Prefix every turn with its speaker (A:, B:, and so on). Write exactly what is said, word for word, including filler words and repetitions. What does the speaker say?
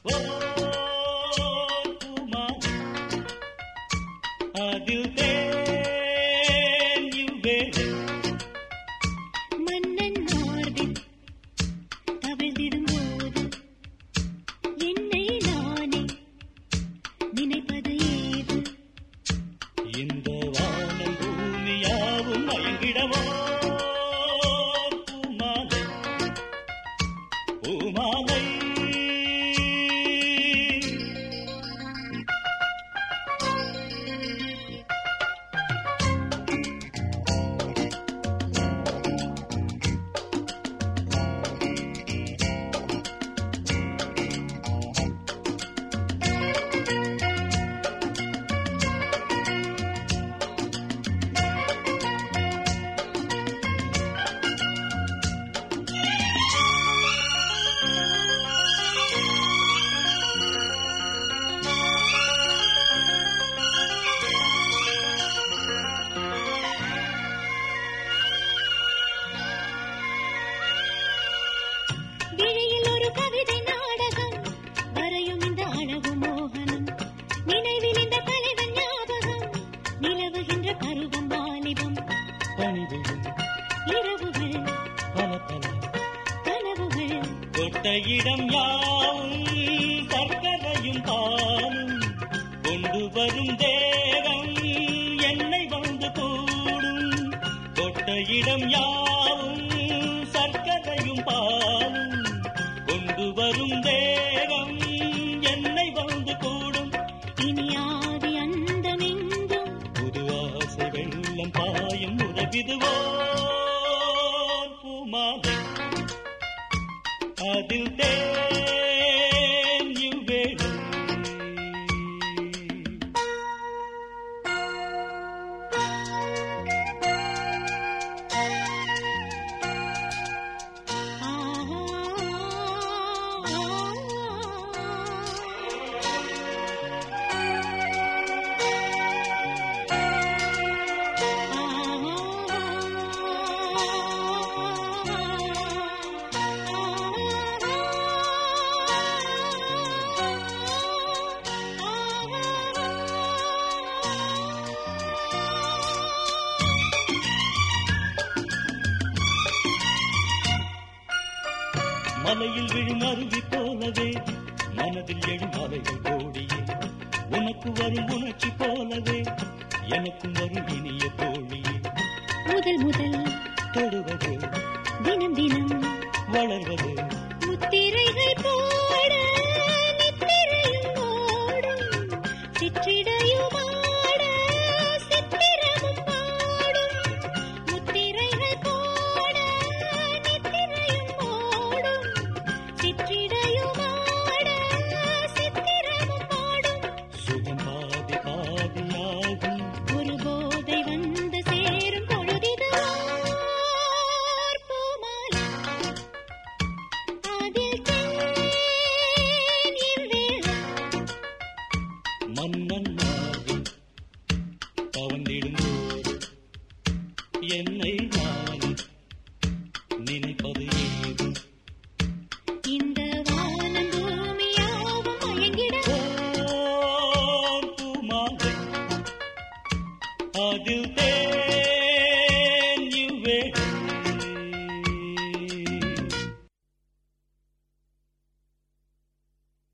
A: அதில் தேன் இவ்வேளை
B: மன்னன் மார்பில் தவிழ்ந்திடும் போது என்னை நானே நினைப்பது ஏது?
A: இந்த வானம் பூமியாவும் மயங்கிடவோ பூமாலை பூமாலை
B: விழியில் ஒரு கவிதை நாடகம் வரையும் இந்த அழகு மோகனம் நினைவில் இந்த தலைவன் ஞாபகம் நிலவுகின்ற பருவம் வாலிபம்
A: பணிவுகள்
B: இரவுகள்
A: பல பல
B: கனவுகள்
A: தொட்ட இடம் யாவும் சர்க்கரையும் பாலும் கொண்டு வரும் தேவம் என்னை வந்து கூடும் தொட்ட இடம் யாவும் சர்க்கரையும் பாலும் கொண்டு வரும் தேவம் என்னை வந்து கூடும்
B: இனி ஆதி அந்தமெங்கும்
A: புது ஆசை வெள்ளம் பாயும் உறவிதுவோ பூமாலை அதில் தேன் இவ்வேளை மலையில் விழும் அருவி போலவே மனதில் எழும் அலைகள் கோடியே உனக்கு வரும் உணர்ச்சி போலவே எனக்கும் வரும் இனிய தோழியே
B: முதல் முதல்
A: தொடுவது
B: தினம் தினம்
A: வளர்வது
B: முத்திரைகள் போட நித்திரையும் ஓடும் சிற்றிடையும் ஆட சித்திரமும் பாடும் முத்திரைகள் போட நித்திரையும் ஓடும் சிற்றிடையும் ஆட சித்திரமும் பாடும்
A: சுகம் பாதி பாதியாகும்
B: ஒரு போதை வந்து சேரும் பொழுதிதுவார் பூமாலை அதில் தேன் இவ்வேளை
A: மன்னன் மார்பில் தவழ்ந்திடும் போது என்னை நான்